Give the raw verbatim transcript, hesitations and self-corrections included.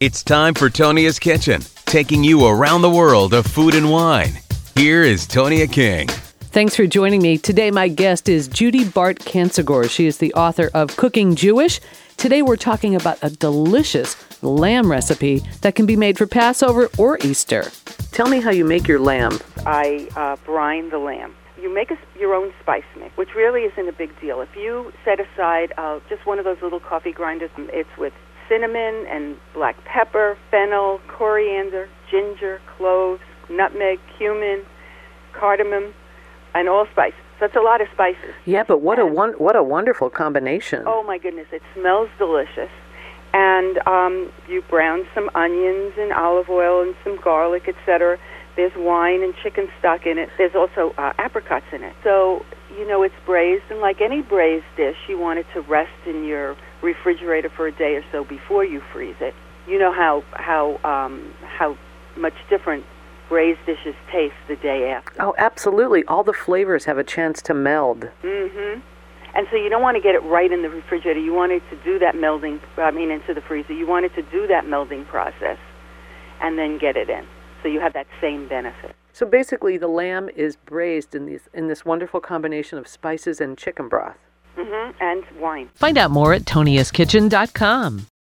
It's time for Tonia's Kitchen, taking you around the world of food and wine. Here is Tonia King. Thanks for joining me. Today, my guest is Judy Bart Kancigor. She is the author of Cooking Jewish. Today, we're talking about a delicious lamb recipe that can be made for Passover or Easter. Tell me how you make your lamb. I uh, brine the lamb. You make a, your own spice mix, which really isn't a big deal. If you set aside uh, just one of those little coffee grinders, it's with cinnamon and black pepper, fennel, coriander, ginger, cloves, nutmeg, cumin, cardamom, and allspice. So it's a lot of spices. Yeah, but what and, a one, what a wonderful combination. Oh, my goodness. It smells delicious. And um, you brown some onions and olive oil and some garlic, et cetera. There's wine and chicken stock in it. There's also uh, apricots in it. So, you know, it's braised, and like any braised dish, you want it to rest in your refrigerator for a day or so before you freeze it. You know how how um, how much different braised dishes taste the day after. Oh, absolutely. All the flavors have a chance to meld. Mm-hmm. And so you don't want to get it right in the refrigerator. You want it to do that melding, I mean, into the freezer. You want it to do that melding process and then get it in. So you have that same benefit. So basically, the lamb is braised in this, in this wonderful combination of spices and chicken broth. Mm-hmm. And wine. Find out more at tonias kitchen dot com.